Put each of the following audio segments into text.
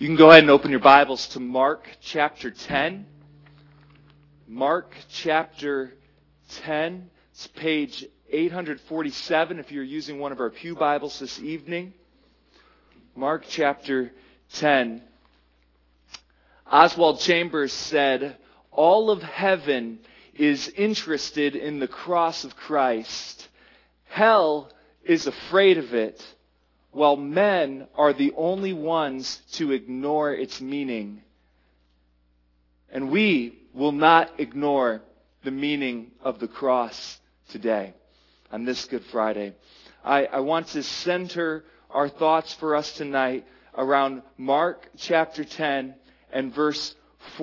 You can go ahead and open your Bibles to Mark chapter 10. Mark chapter 10. It's page 847 if you're using one of our pew Bibles this evening. Mark chapter 10. Oswald Chambers said, "All of heaven is interested in the cross of Christ. Hell is afraid of it, while men are the only ones to ignore its meaning." And we will not ignore the meaning of the cross today, on this Good Friday. I want to center our thoughts for us tonight around Mark chapter 10 and verse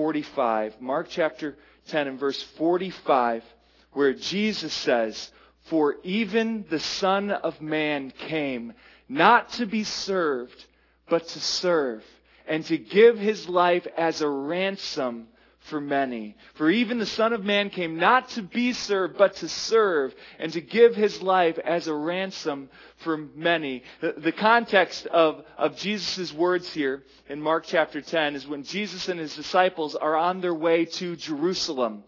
45. Mark chapter 10 and verse 45, where Jesus says, "For even the Son of Man came not to be served, but to serve, and to give his life as a ransom for many." For even the Son of Man came not to be served, but to serve, and to give his life as a ransom for many. The context of Jesus' words here in Mark chapter 10 is when Jesus and his disciples are on their way to Jerusalem.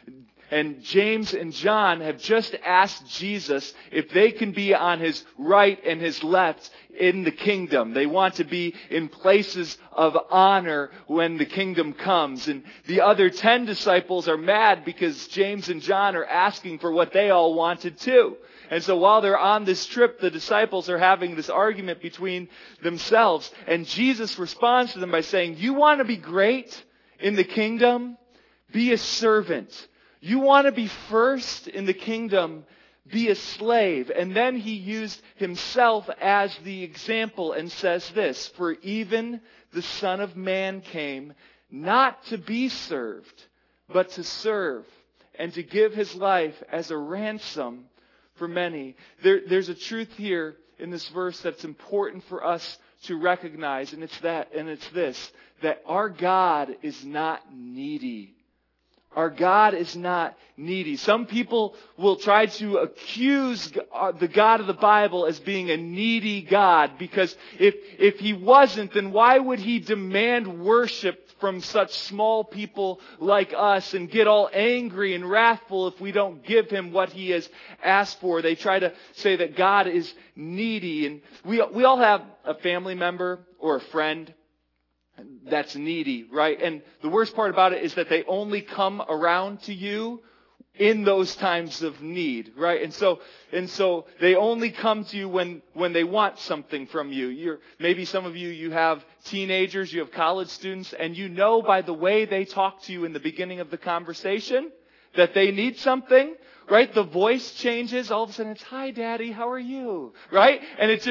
And James and John have just asked Jesus if they can be on his right and his left in the kingdom. They want to be in places of honor when the kingdom comes. And the other 10 disciples are mad because James and John are asking for what they all wanted too. And so while they're on this trip, the disciples are having this argument between themselves. And Jesus responds to them by saying, "You want to be great in the kingdom? Be a servant. You want to be first in the kingdom? Be a slave." And then he used himself as the example and says this, "For even the Son of Man came not to be served, but to serve, and to give his life as a ransom for many." There's a truth here in this verse that's important for us to recognize, and it's this, that our God is not needy. Our God is not needy. Some people will try to accuse the God of the Bible as being a needy God, because if he wasn't, then why would he demand worship from such small people like us and get all angry and wrathful if we don't give him what he has asked for? They try to say that God is needy. And we all have a family member or a friend that's needy, right? And the worst part about it is that they only come around to you in those times of need, right? And so they only come to you when they want something from you. Maybe some of you have teenagers, you have college students, and you know by the way they talk to you in the beginning of the conversation that they need something, right? The voice changes. All of a sudden it's, "Hi, Daddy, how are you?" Right? And it's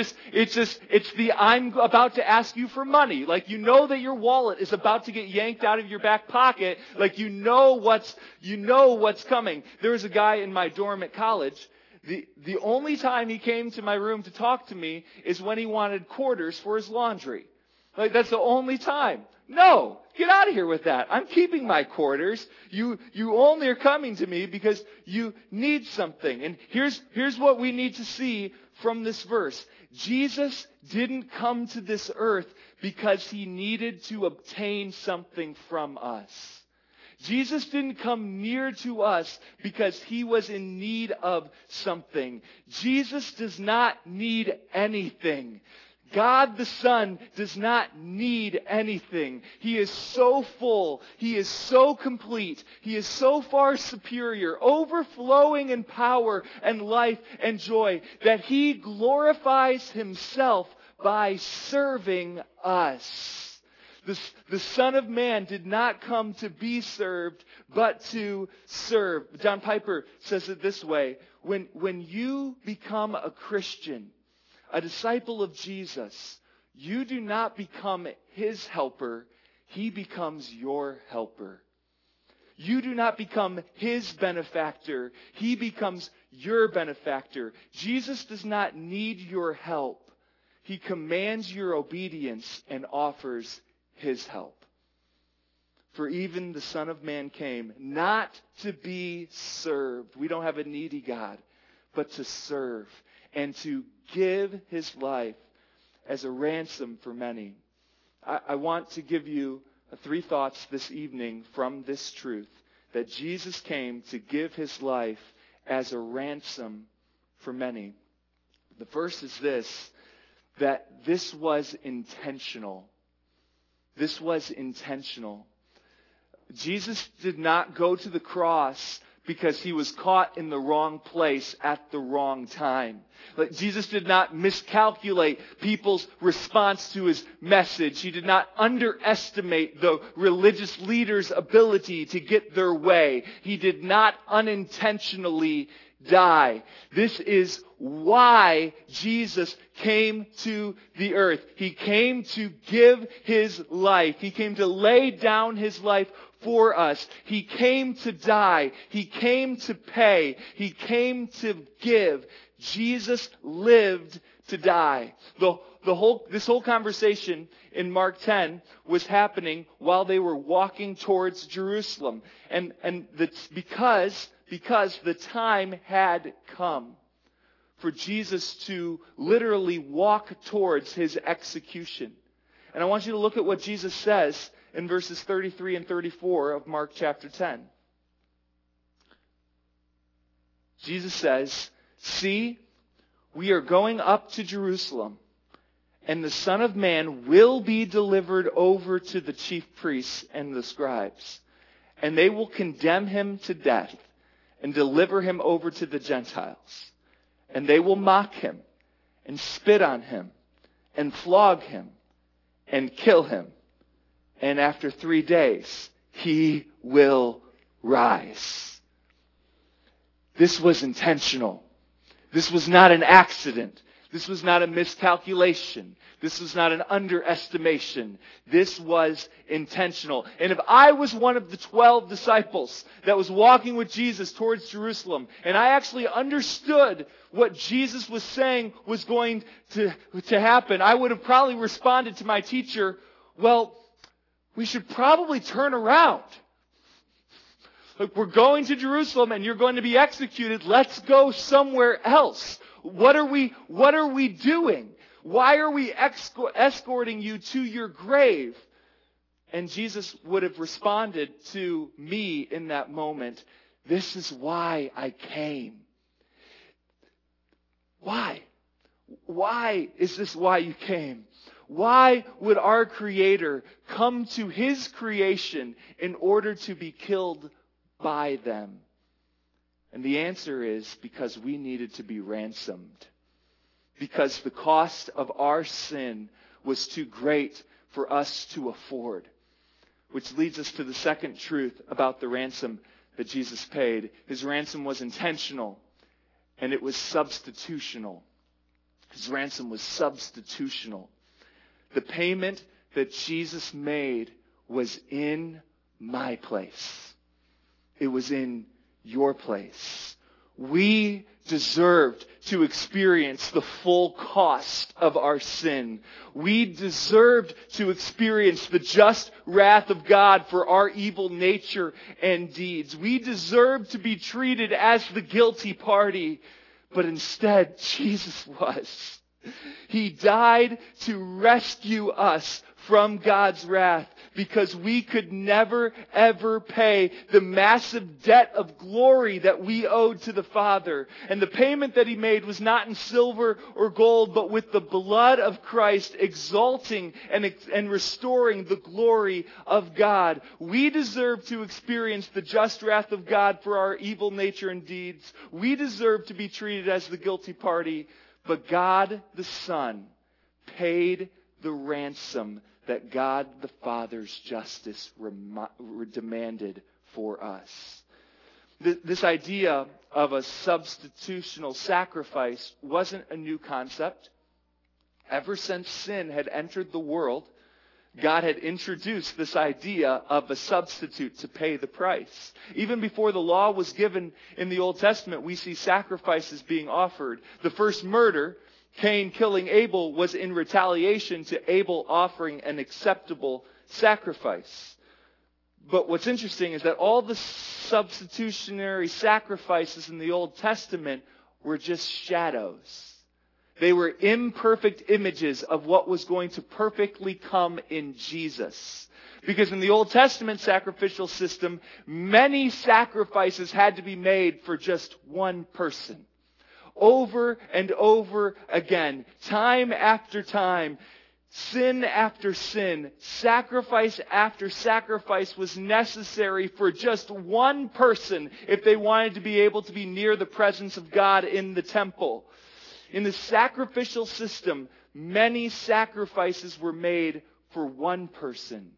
the "I'm about to ask you for money." Like, you know that your wallet is about to get yanked out of your back pocket. Like, you know what's coming. There was a guy in my dorm at college. The only time he came to my room to talk to me is when he wanted quarters for his laundry. Like, that's the only time. No, get out of here with that. I'm keeping my quarters. You only are coming to me because you need something. And here's what we need to see from this verse. Jesus didn't come to this earth because he needed to obtain something from us. Jesus didn't come near to us because he was in need of something. Jesus does not need anything. God the Son does not need anything. He is so full. He is so complete. He is so far superior, overflowing in power and life and joy, that he glorifies himself by serving us. The Son of Man did not come to be served, but to serve. John Piper says it this way: when you become a Christian, a disciple of Jesus, you do not become his helper. He becomes your helper. You do not become his benefactor. He becomes your benefactor. Jesus does not need your help. He commands your obedience and offers his help. For even the Son of Man came not to be served. We don't have a needy God, but to serve and to give his life as a ransom for many. I want to give you 3 thoughts this evening from this truth, that Jesus came to give his life as a ransom for many. The first is this, that this was intentional. This was intentional. Jesus did not go to the cross because he was caught in the wrong place at the wrong time. Like, Jesus did not miscalculate people's response to his message. He did not underestimate the religious leaders' ability to get their way. He did not unintentionally die. This is why Jesus came to the earth. He came to give his life. He came to lay down his life for us. He came to die. He came to pay. He came to give. Jesus lived to die. This whole conversation in Mark 10 was happening while they were walking towards Jerusalem. And because the time had come for Jesus to literally walk towards his execution. And I want you to look at what Jesus says in verses 33 and 34 of Mark chapter 10. Jesus says, "See, we are going up to Jerusalem, and the Son of Man will be delivered over to the chief priests and the scribes, and they will condemn him to death and deliver him over to the Gentiles. And they will mock him and spit on him and flog him and kill him. And after 3 days, he will rise." This was intentional. This was not an accident. This was not a miscalculation. This was not an underestimation. This was intentional. And if I was one of the 12 disciples that was walking with Jesus towards Jerusalem, and I actually understood what Jesus was saying was going to happen, I would have probably responded to my teacher, "Well, we should probably turn around. Look, we're going to Jerusalem and you're going to be executed. Let's go somewhere else. What are we doing? Why are we escorting you to your grave?" And Jesus would have responded to me in that moment, "This is why I came." Why? Why is this why you came? Why would our Creator come to his creation in order to be killed by them? And the answer is because we needed to be ransomed. Because the cost of our sin was too great for us to afford. Which leads us to the second truth about the ransom that Jesus paid. His ransom was intentional, and it was substitutional. His ransom was substitutional. The payment that Jesus made was in my place. It was in your place. We deserved to experience the full cost of our sin. We deserved to experience the just wrath of God for our evil nature and deeds. We deserved to be treated as the guilty party, but instead Jesus was. He died to rescue us from God's wrath because we could never, ever pay the massive debt of glory that we owed to the Father. And the payment that he made was not in silver or gold, but with the blood of Christ exalting and restoring the glory of God. We deserve to experience the just wrath of God for our evil nature and deeds. We deserve to be treated as the guilty party. But God the Son paid the ransom that God the Father's justice demanded for us. This idea of a substitutional sacrifice wasn't a new concept. Ever since sin had entered the world, God had introduced this idea of a substitute to pay the price. Even before the law was given in the Old Testament, we see sacrifices being offered. The first murder, Cain killing Abel, was in retaliation to Abel offering an acceptable sacrifice. But what's interesting is that all the substitutionary sacrifices in the Old Testament were just shadows. They were imperfect images of what was going to perfectly come in Jesus. Because in the Old Testament sacrificial system, many sacrifices had to be made for just one person. Over and over again, time after time, sin after sin, sacrifice after sacrifice was necessary for just one person if they wanted to be able to be near the presence of God in the temple. In the sacrificial system, many sacrifices were made for one person.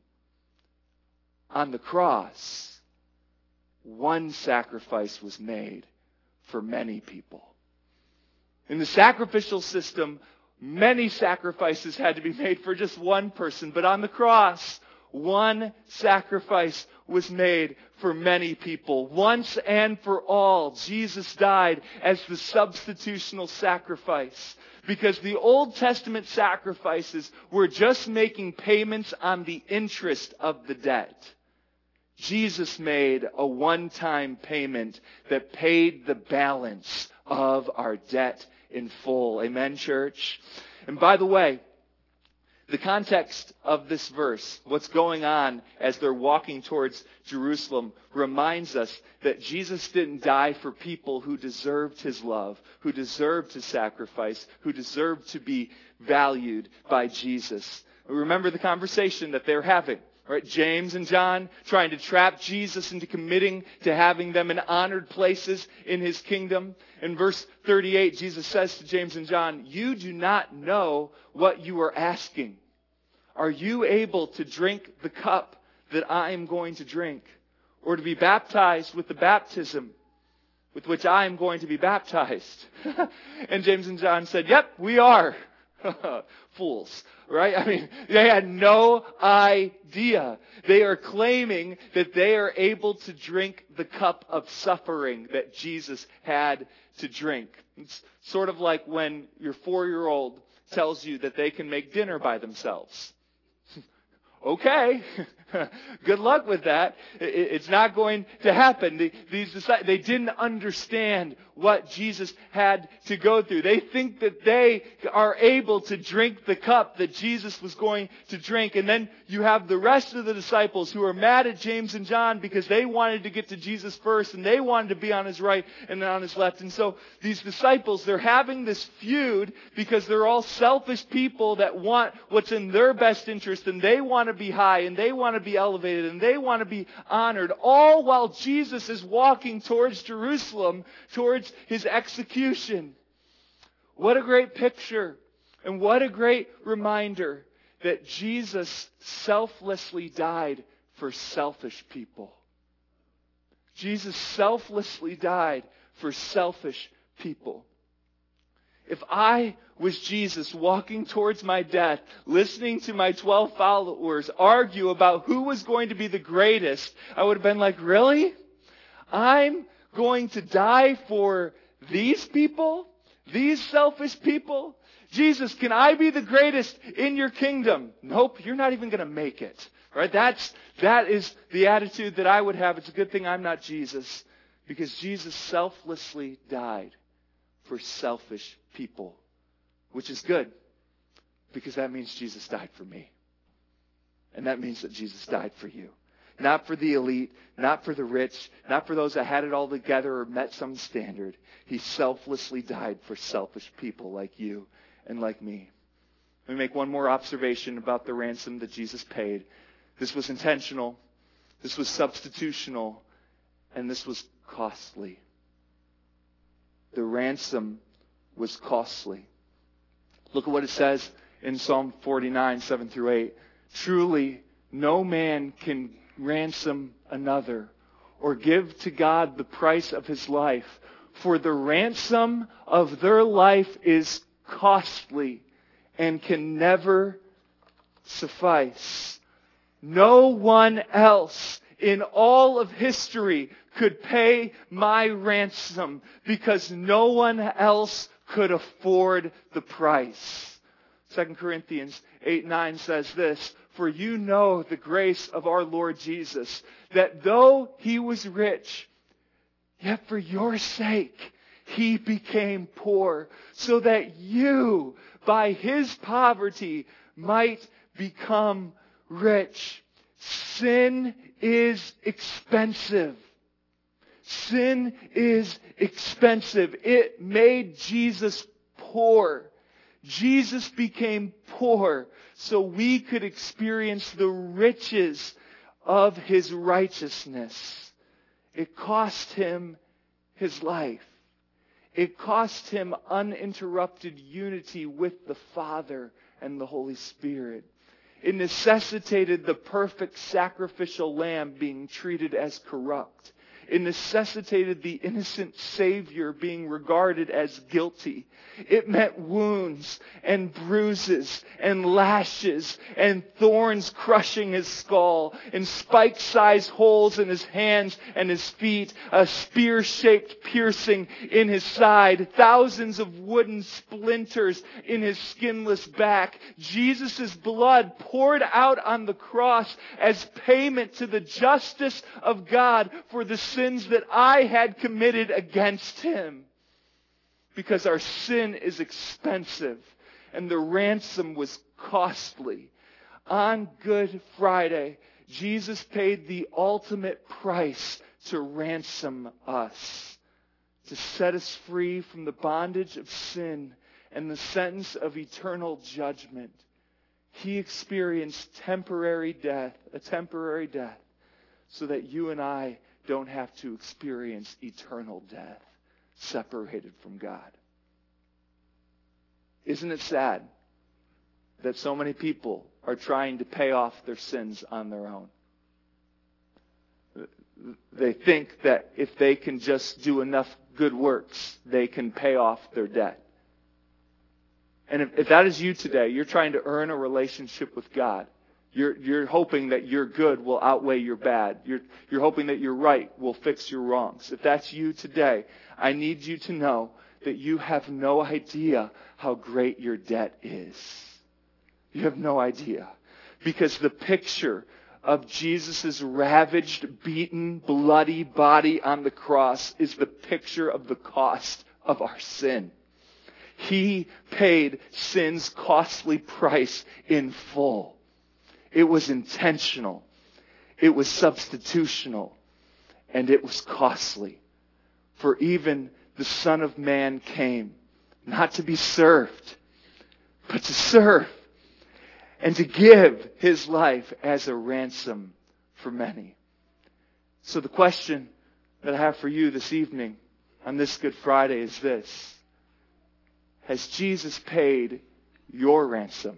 On the cross, one sacrifice was made for many people. In the sacrificial system, many sacrifices had to be made for just one person. But on the cross, one sacrifice was made for many people. Once and for all, Jesus died as the substitutional sacrifice. Because the Old Testament sacrifices were just making payments on the interest of the debt. Jesus made a one-time payment that paid the balance of our debt in full. Amen, church? And by the way, the context of this verse, what's going on as they're walking towards Jerusalem, reminds us that Jesus didn't die for people who deserved His love, who deserved His sacrifice, who deserved to be valued by Jesus. Remember the conversation that they're having. Right? James and John trying to trap Jesus into committing to having them in honored places in His kingdom. In verse 38, Jesus says to James and John, "You do not know what you are asking. Are you able to drink the cup that I am going to drink? Or to be baptized with the baptism with which I am going to be baptized?" And James and John said, "Yep, we are." Fools, right? I mean, they had no idea. They are claiming that they are able to drink the cup of suffering that Jesus had to drink. It's sort of like when your 4-year-old tells you that they can make dinner by themselves. Okay, good luck with that. It's not going to happen. These disciples, they didn't understand what Jesus had to go through. They think that they are able to drink the cup that Jesus was going to drink. And then you have the rest of the disciples who are mad at James and John because they wanted to get to Jesus first and they wanted to be on His right and on His left. And so these disciples, they're having this feud because they're all selfish people that want what's in their best interest, and they want to be high and they want to be elevated and they want to be honored, all while Jesus is walking towards Jerusalem, towards His execution. What a great picture and what a great reminder that Jesus selflessly died for selfish people. Jesus selflessly died for selfish people. If I was Jesus walking towards my death, listening to my 12 followers argue about who was going to be the greatest, I would have been like, really? I'm going to die for these people? These selfish people? Jesus, can I be the greatest in your kingdom? Nope, you're not even going to make it. Right? That is the attitude that I would have. It's a good thing I'm not Jesus, because Jesus selflessly died for selfish people, which is good, because that means Jesus died for me. And that means that Jesus died for you. Not for the elite, not for the rich, not for those that had it all together or met some standard. He selflessly died for selfish people like you and like me. Let me make one more observation about the ransom that Jesus paid. This was intentional, this was substitutional, and this was costly. The ransom was costly. Look at what it says in Psalm 49, 7 through 8. Truly, no man can ransom another or give to God the price of his life, for the ransom of their life is costly and can never suffice. No one else in all of history could pay my ransom, because no one else could afford the price. 2 Corinthians 8:9 says this, "For you know the grace of our Lord Jesus, that though He was rich, yet for your sake He became poor so that you, by His poverty, might become rich. Sin is expensive. Sin is expensive. It made Jesus poor. Jesus became poor so we could experience the riches of His righteousness. It cost Him His life. It cost Him uninterrupted unity with the Father and the Holy Spirit. It necessitated the perfect sacrificial lamb being treated as corrupt. It necessitated the innocent Savior being regarded as guilty. It meant wounds and bruises and lashes and thorns crushing His skull and spike-sized holes in His hands and His feet, a spear-shaped piercing in His side, thousands of wooden splinters in His skinless back. Jesus' blood poured out on the cross as payment to the justice of God for the sins that I had committed against Him. Because our sin is expensive and the ransom was costly. On Good Friday, Jesus paid the ultimate price to ransom us, to set us free from the bondage of sin and the sentence of eternal judgment. He experienced a temporary death, so that you and I don't have to experience eternal death, separated from God. Isn't it sad that so many people are trying to pay off their sins on their own? They think that if they can just do enough good works, they can pay off their debt. And if that is you today, you're trying to earn a relationship with God. You're hoping that your good will outweigh your bad. You're hoping that your right will fix your wrongs. If that's you today, I need you to know that you have no idea how great your debt is. You have no idea. Because the picture of Jesus' ravaged, beaten, bloody body on the cross is the picture of the cost of our sin. He paid sin's costly price in full. It was intentional. It was substitutional. And it was costly. For even the Son of Man came not to be served, but to serve and to give His life as a ransom for many. So the question that I have for you this evening on this Good Friday is this: has Jesus paid your ransom?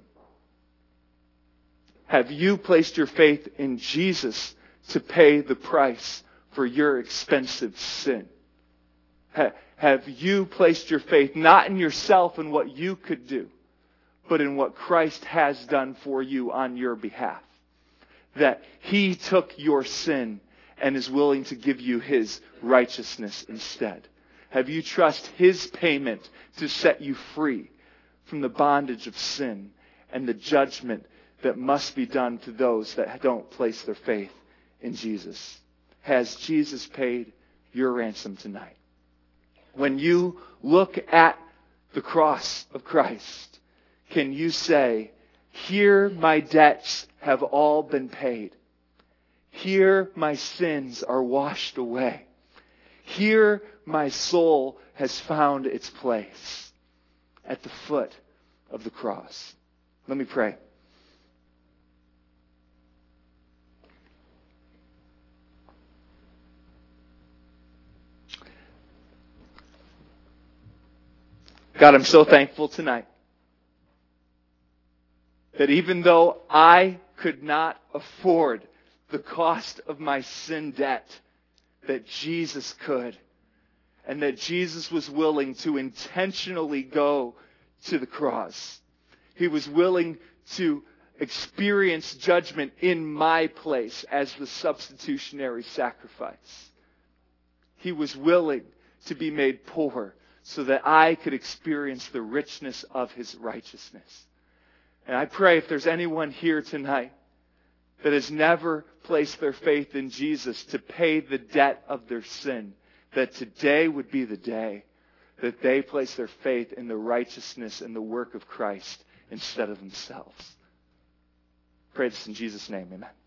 Have you placed your faith in Jesus to pay the price for your expensive sin? Have you placed your faith not in yourself and what you could do, but in what Christ has done for you on your behalf? That He took your sin and is willing to give you His righteousness instead. Have you trusted His payment to set you free from the bondage of sin and the judgment that must be done to those that don't place their faith in Jesus? Has Jesus paid your ransom tonight? When you look at the cross of Christ, can you say, "Here my debts have all been paid. Here my sins are washed away. Here my soul has found its place at the foot of the cross"? Let me pray. God, I'm so thankful tonight that even though I could not afford the cost of my sin debt, that Jesus could. And that Jesus was willing to intentionally go to the cross. He was willing to experience judgment in my place as the substitutionary sacrifice. He was willing to be made poor so that I could experience the richness of His righteousness. And I pray if there's anyone here tonight that has never placed their faith in Jesus to pay the debt of their sin, that today would be the day. that they place their faith in the righteousness and the work of Christ instead of themselves. Pray this in Jesus' name. Amen.